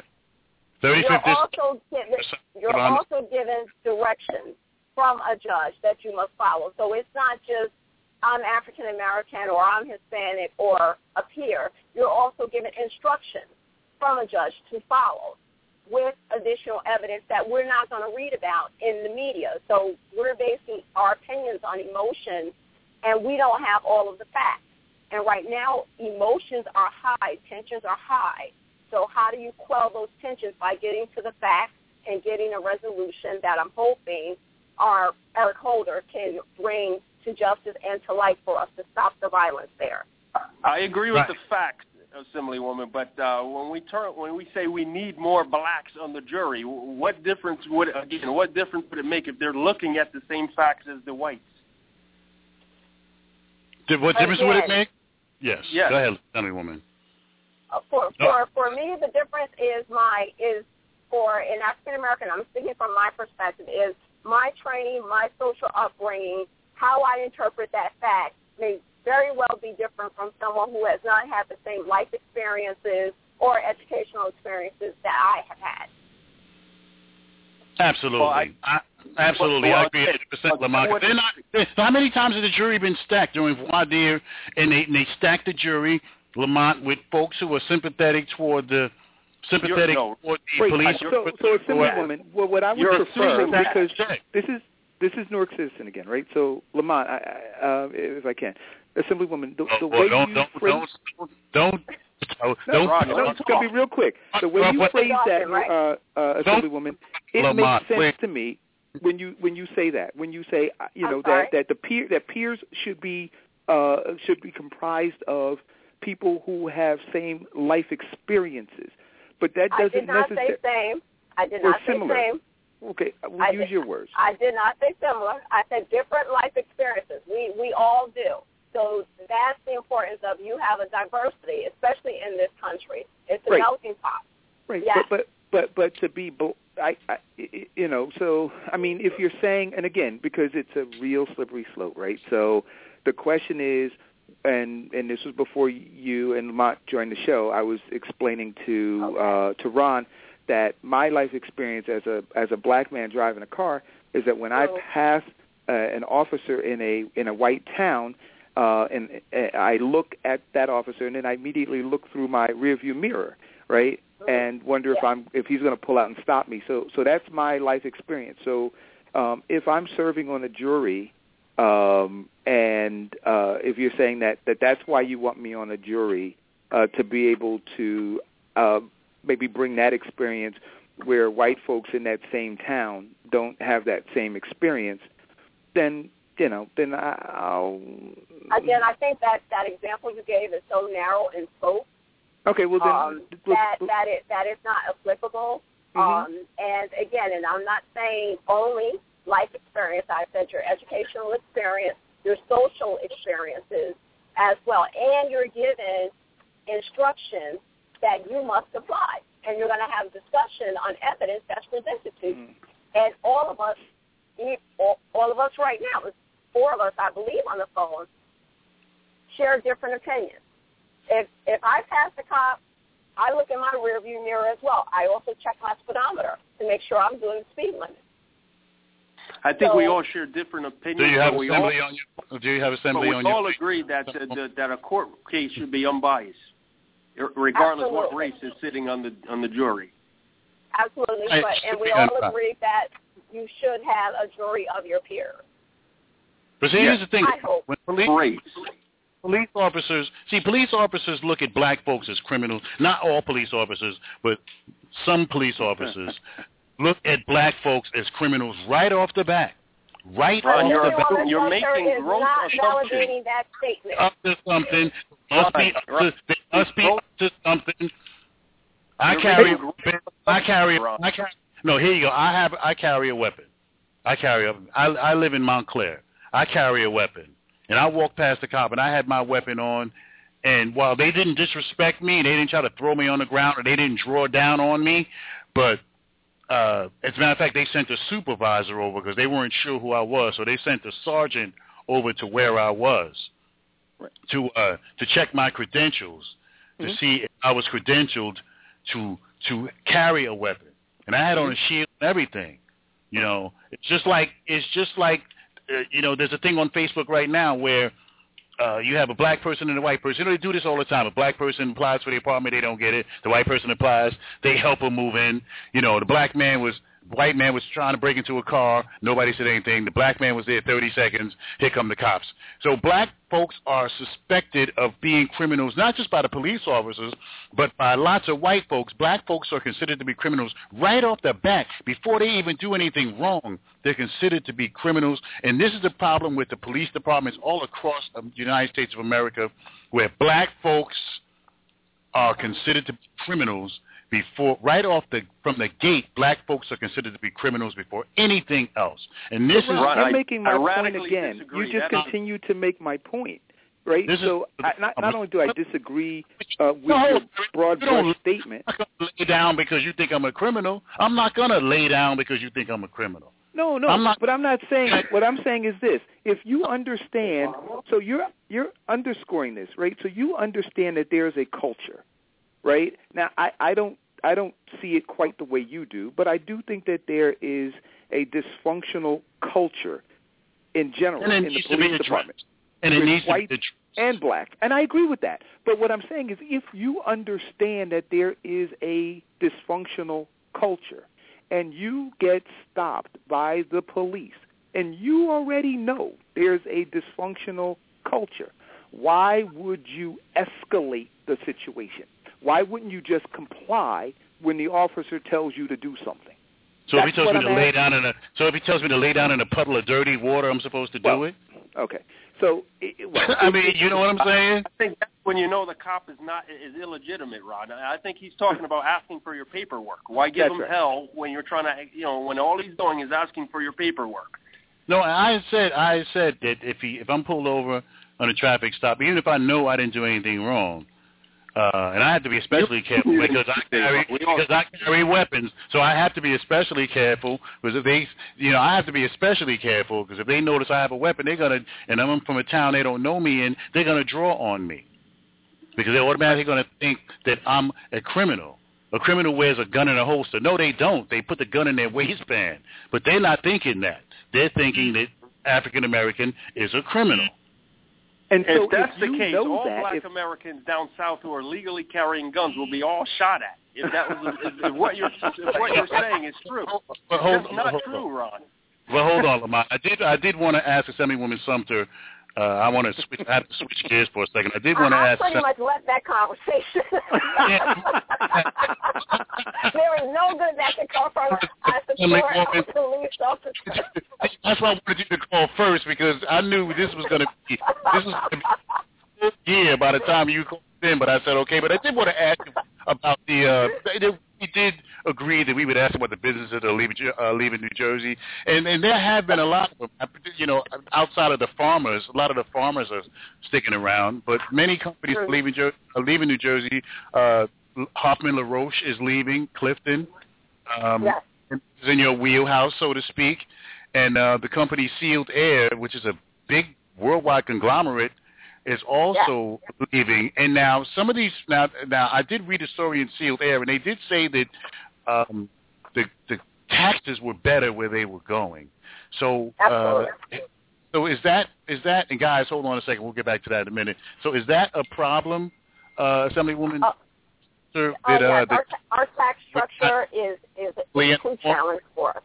You're also given directions from a judge that you must follow. So it's not just I'm African American or I'm Hispanic or a peer. You're also given instructions from a judge to follow with additional evidence that we're not going to read about in the media. So we're basing our opinions on emotions, and we don't have all of the facts. And right now, emotions are high, tensions are high. So how do you quell those tensions? By getting to the facts and getting a resolution that I'm hoping our Eric Holder can bring to justice and to light for us to stop the violence there. I agree with the facts, Assemblywoman, but when we say we need more blacks on the jury, what difference would it make if they're looking at the same facts as the whites? What difference would it make? Yes. Go ahead, Assemblywoman. For me, the difference is for an African American. I'm speaking from my perspective. Is my training, my social upbringing, how I interpret that fact may very well be different from someone who has not had the same life experiences or educational experiences that I have had. Absolutely. Absolutely. I agree 100%, Lamont. How many times has the jury been stacked during voir dire, and they stacked the jury, Lamont, with folks who are sympathetic toward the police? So Assemblywoman, what I would prefer, because this is Newark citizen again, right? So Lamont, if I can, Assemblywoman, the way you phrase it's going to be real quick. The way you phrase that, Assemblywoman, it makes sense to me when you say that. When you say that peers should be comprised of people who have same life experiences. But that doesn't necessarily. I did not say similar. same. Okay, use your words. I did not say similar. I said different life experiences. We all do. So that's the importance of you have a diversity, especially in this country. It's a melting pot. Right. Yes. But to be, so I mean, if you're saying, and again, because it's a real slippery slope, right? So the question is, and this was before you and Lamont joined the show, I was explaining to Ron that my life experience as a black man driving a car is that when I pass an officer in a white town, and I look at that officer, and then I immediately look through my rearview mirror, right, and wonder if he's going to pull out and stop me. So that's my life experience. So if I'm serving on a jury, and if you're saying that's why you want me on a jury, to be able to maybe bring that experience where white folks in that same town don't have that same experience, then I'll... Again, I think that example you gave is so narrow in scope. Okay, well then... that is not applicable. Mm-hmm. And again, and I'm not saying only life experience. I said your educational experience, your social experiences as well, and you're given instructions that you must apply, and you're going to have discussion on evidence that's presented to you. And all of us right now, there's 4 of us, I believe, on the phone, share different opinions. If I pass the cop, I look in my rearview mirror as well. I also check my speedometer to make sure I'm doing the speed limit. I think we all share different opinions. Do you have assembly on your? Do you have assembly on your? We all agree that a court case should be unbiased, regardless Absolutely. what race is sitting on the jury. Absolutely, and we all agree that you should have a jury of your peers. But see, here's the thing: I hope. when police officers look at black folks as criminals. Not all police officers, but some police officers look at black folks as criminals right off the bat. Right off the bat. You're making gross assumptions. That statement. Up to something. Must be up to something. No, here you go. I carry a weapon. I live in Montclair. I carry a weapon. And I walked past the cop, and I had my weapon on. And while they didn't disrespect me, they didn't try to throw me on the ground, or they didn't draw down on me, but as a matter of fact, they sent a supervisor over because they weren't sure who I was. So they sent a sergeant over to where I was to check my credentials to see if I was credentialed to carry a weapon. And I had on a shield and everything. You know, it's just like there's a thing on Facebook right now where you have a black person and a white person. You know, they do this all the time. A black person applies for the apartment, they don't get it. The white person applies, they help them move in. You know, the white man was trying to break into a car. Nobody said anything. The black man was there 30 seconds. Here come the cops. So black folks are suspected of being criminals, not just by the police officers, but by lots of white folks. Black folks are considered to be criminals right off the bat. Before they even do anything wrong, they're considered to be criminals. And this is the problem with the police departments all across the United States of America, where black folks are considered to be criminals. From the gate, black folks are considered to be criminals before anything else. And this I'm making my point again. You just continue to make my point, right? Not only do I disagree with your broad brush statement. I'm not going to lay down because you think I'm a criminal. I'm not going to lay down because you think I'm a criminal. No, but I'm not saying. What I'm saying is this: if you understand, so you're underscoring this, right? So you understand that there's a culture, right? Now, I don't see it quite the way you do, but I do think that there is a dysfunctional culture in general in the police department. And it needs white to be and black. And I agree with that. But what I'm saying is if you understand that there is a dysfunctional culture and you get stopped by the police and you already know there's a dysfunctional culture, why would you escalate the situation? Why wouldn't you just comply when the officer tells you to do something? So if he tells me to lay down in a puddle of dirty water, I'm supposed to do it? Okay. So I mean, you know what I'm saying? I think that's when you know the cop is illegitimate, Rod. I think he's talking about asking for your paperwork. Why give him hell when you're trying to, when all he's doing is asking for your paperwork? No, I said that if I'm pulled over on a traffic stop, even if I know I didn't do anything wrong, and I have to be especially careful because I carry weapons, so I have to be especially careful because I have to be especially careful because if they notice I have a weapon, and I'm from a town they don't know me in, they're gonna draw on me because they're automatically gonna think that I'm a criminal. A criminal wears a gun in a holster. No, they don't. They put the gun in their waistband, but they're not thinking that. They're thinking that African American is a criminal. And so if that's the case, all black Americans down south who are legally carrying guns will be all shot at. If that was if what you're saying is true, it's not true, Ron. Well, hold on, Lamont. I did want to ask Assemblywoman Sumter I want to switch. I have to switch gears for a second. I did want to ask. I pretty much left that conversation. There is no good that can come from a police officer. That's why I wanted you to call first, because I knew this was going to be a year by the time you called in. But I said okay. But I did want to ask you about we did agree that we would ask about the businesses that are leaving New Jersey, and there have been a lot of them. Outside of the farmers, a lot of the farmers are sticking around, but many companies are leaving New Jersey. Hoffman LaRoche is leaving. Clifton is in your wheelhouse, so to speak, and the company Sealed Air, which is a big worldwide conglomerate, is also leaving. And now some of these now I did read a story in Sealed Air, and they did say that the taxes were better where they were going. So so is that and guys, hold on a second, we'll get back to that in a minute. So is that a problem, Assemblywoman? Our tax structure is a true challenge for us.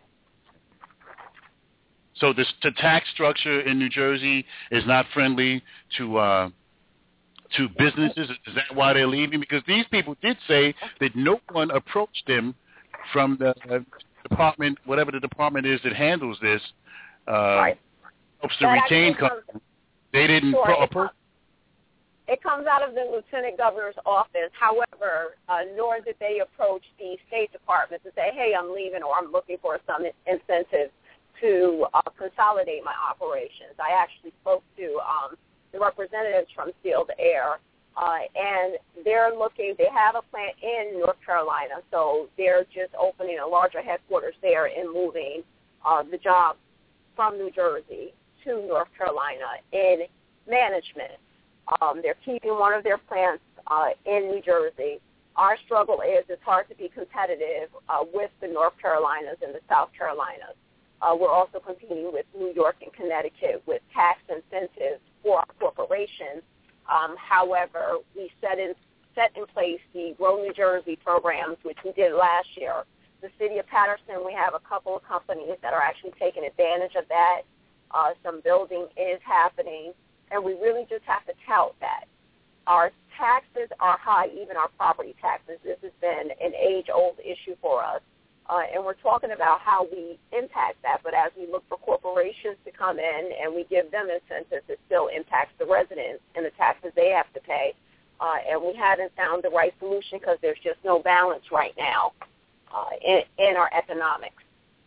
So the tax structure in New Jersey is not friendly to businesses. Is that why they're leaving? Because these people did say that no one approached them from the department, whatever the department is that handles this, helps to retain companies. They didn't approach. It comes out of the Lieutenant Governor's office. However, nor did they approach the State Department to say, hey, I'm leaving, or I'm looking for some incentive to consolidate my operations. I actually spoke to the representatives from Sealed Air, and they're looking. They have a plant in North Carolina, so they're just opening a larger headquarters there and moving the job from New Jersey to North Carolina in management. They're keeping one of their plants in New Jersey. Our struggle is it's hard to be competitive with the North Carolinas and the South Carolinas. We're also competing with New York and Connecticut with tax incentives for our corporations. However, we set in place the Grow New Jersey programs, which we did last year. The city of Paterson, we have a couple of companies that are actually taking advantage of that. Some building is happening, and we really just have to tout that. Our taxes are high, even our property taxes. This has been an age-old issue for us. And we're talking about how we impact that. But as we look for corporations to come in and we give them incentives, it still impacts the residents and the taxes they have to pay. And we haven't found the right solution because there's just no balance right now in our economics.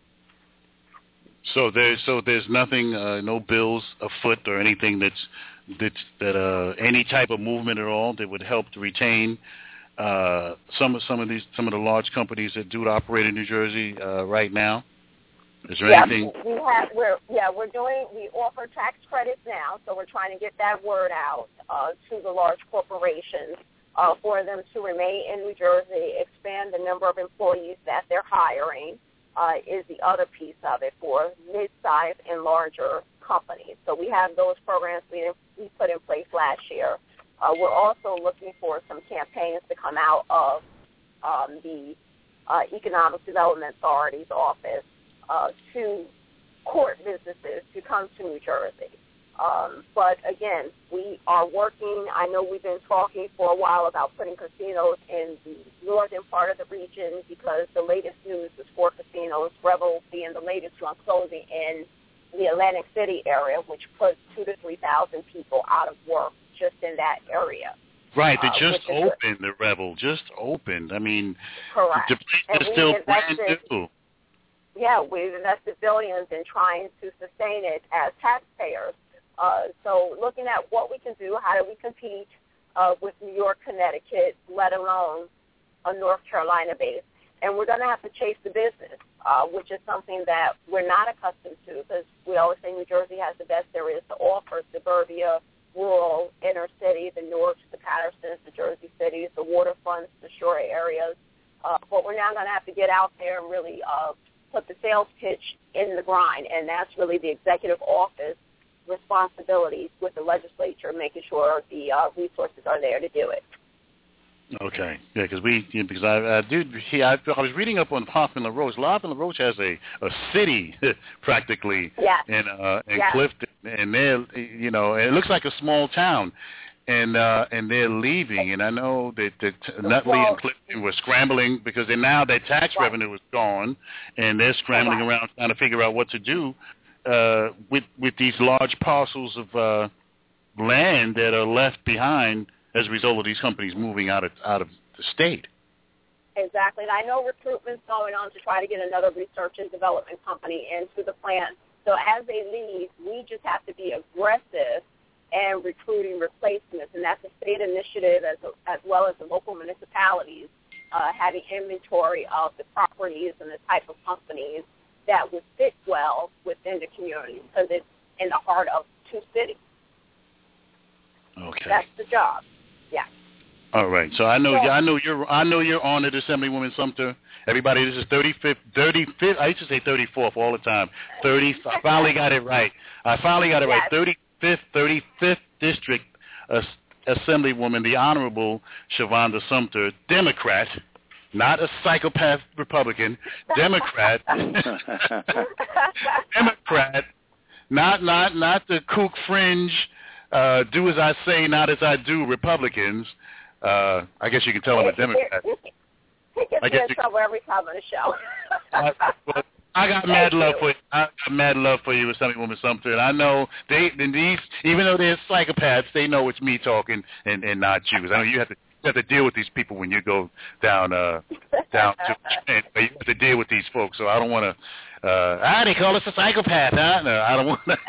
So there's nothing, no bills afoot or anything that any type of movement at all that would help to retain some of the large companies that do operate in New Jersey right now. Is there anything? We offer tax credits now, so we're trying to get that word out to the large corporations for them to remain in New Jersey, expand the number of employees that they're hiring is the other piece of it for mid-sized and larger companies. So we have those programs we put in place last year. We're also looking for some campaigns to come out of the Economic Development Authority's office to court businesses to come to New Jersey. But again, we are working. I know we've been talking for a while about putting casinos in the northern part of the region because the latest news was 4 casinos, Revel being the latest one, closing in the Atlantic City area, which puts 2,000 to 3,000 people out of work just in that area. Right, they just opened the Revel, just opened. I mean, correct. The place is still brand new. Yeah, we've invested billions in trying to sustain it as taxpayers. So looking at what we can do, how do we compete with New York, Connecticut, let alone a North Carolina base. And we're going to have to chase the business, which is something that we're not accustomed to because we always say New Jersey has the best there is to offer: suburbia, rural, inner city, the Newarks, the Pattersons, the Jersey cities, the waterfronts, the shore areas. But we're now going to have to get out there and really put the sales pitch in the grind, and that's really the executive office responsibilities with the legislature, making sure the resources are there to do it. Okay, yeah, because I was reading up on Hoffman LaRoche. Hoffman LaRoche has a city practically in Clifton, and they're it looks like a small town, and they're leaving. And I know that Nutley and Clifton were scrambling because now their tax revenue is gone, and they're scrambling around trying to figure out what to do with these large parcels of land that are left behind as a result of these companies moving out of the state. Exactly. And I know recruitment's going on to try to get another research and development company into the plant. So as they leave, we just have to be aggressive in recruiting replacements, and that's a state initiative as well as the local municipalities having inventory of the properties and the type of companies that would fit well within the community because it's in the heart of two cities. Okay. That's the job. Yeah. All right. So I know you're honored, Assemblywoman Sumter. Everybody, this is 35th. I used to say 34th all the time. I finally got it right. Right. 35th District Assemblywoman, the Honorable Shavonda Sumter, Democrat, not a psychopath Republican, Democrat. Democrat, not the kook fringe. Do as I say, not as I do, Republicans. I guess you can tell I'm a Democrat. He gets me in trouble every time on the show. I got mad love for you. I got mad love for you, Assemblywoman Sumter, and I know these, even though they're psychopaths, they know it's me talking and not you. I know you have to deal with these people when you go down to you have to deal with these folks. So I don't want to. They call us a psychopath, huh? No, I don't want to.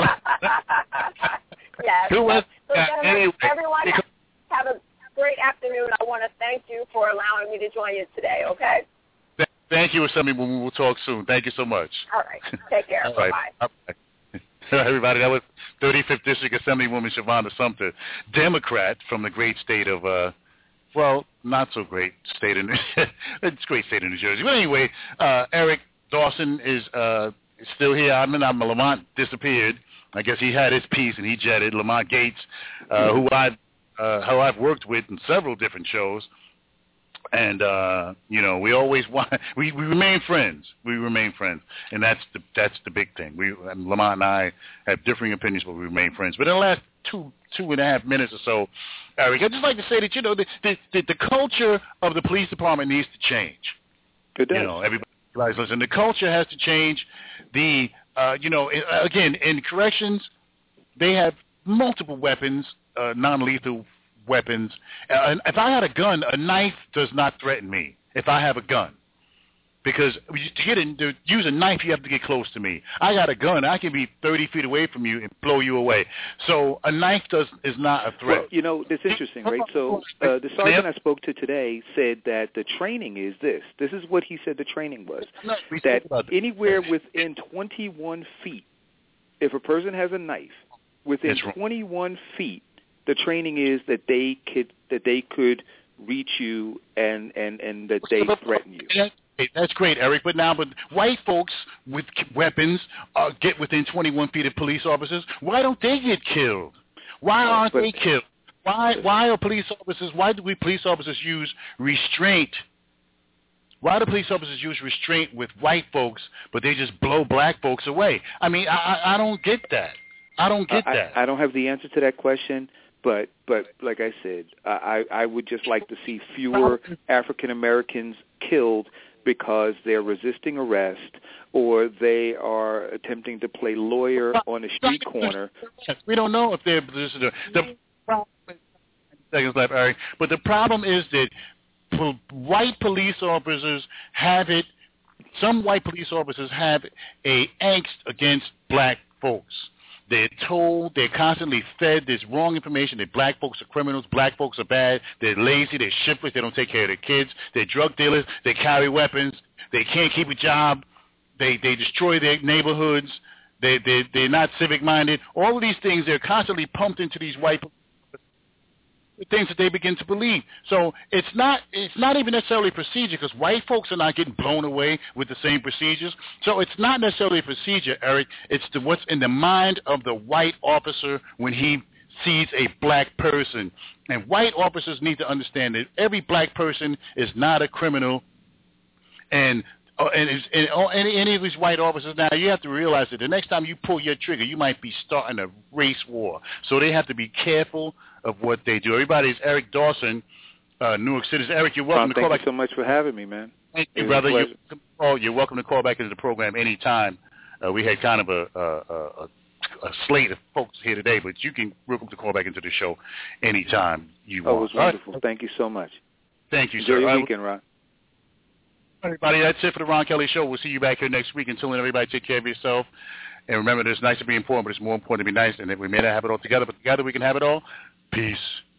Yes. So anyway, everyone have a great afternoon. I want to thank you for allowing me to join you today, okay? Thank you, Assemblywoman. We'll talk soon. Thank you so much. All right. Take care. All right. Bye-bye. All right, everybody. That was 35th District Assemblywoman Shavonda Sumter, Democrat from the great state of, not so great state of it's a great state of New Jersey. But anyway, Eric Dawson is still here. Lamont disappeared. I guess he had his piece and he jetted. Lamont Gates, who I've worked with in several different shows, and we always we remain friends. We remain friends, and that's the big thing. Lamont and I have differing opinions, but we remain friends. But in the last two and a half minutes or so, Eric, I'd just like to say that the culture of the police department needs to change. It does. Everybody's listening. The culture has to change. Again, in corrections, they have multiple weapons, non-lethal weapons. If I had a gun, a knife does not threaten me if I have a gun. Because to use a knife, you have to get close to me. I got a gun. I can be 30 feet away from you and blow you away. So a knife is not a threat. Well, it's interesting, right? So the sergeant I spoke to today said that the training is this. This is what he said the training was. That anywhere within 21 feet, if a person has a knife, within 21 feet, the training is that they could reach you and that they threaten you. That's great, Eric. But white folks with weapons get within 21 feet of police officers. Why don't they get killed? Why aren't they killed? Why are police officers? Why do police officers use restraint? Why do police officers use restraint with white folks, but they just blow black folks away? I mean, I don't get that. I don't get that. I don't have the answer to that question. But like I said, I would just like to see fewer African Americans killed because they're resisting arrest or they are attempting to play lawyer on a street corner. We don't know if they're the seconds left, Eric. But the problem is that white police officers have it. Some white police officers have a angst against black folks. They're told, they're constantly fed this wrong information that black folks are criminals, black folks are bad, they're lazy, they're shiftless, they don't take care of their kids, they're drug dealers, they carry weapons, they can't keep a job, they destroy their neighborhoods, they're not civic-minded. All of these things, they're constantly pumped into these white people. Things that they begin to believe. So it's not even necessarily procedure because white folks are not getting blown away with the same procedures. So it's not necessarily a procedure, Eric. It's what's in the mind of the white officer when he sees a black person. And white officers need to understand that every black person is not a criminal. And any of these white officers now, you have to realize that the next time you pull your trigger, you might be starting a race war. So they have to be careful of what they do. Everybody's Eric Dawson, Newark Citizen. Eric, you're welcome to call back. Thank you so much for having me, man. Thank you, brother. You're welcome to call back into the program anytime. We had kind of a slate of folks here today, but you're welcome to call back into the show anytime you want. Oh, it was wonderful. Right. Thank you so much. Thank you, Enjoy sir. Your weekend, Ron. Everybody, that's it for the Ron Kelly Show. We'll see you back here next week. Until then, everybody take care of yourself. And remember, it's nice to be important, but it's more important to be nice. And if we may not have it all together, but together we can have it all. Peace.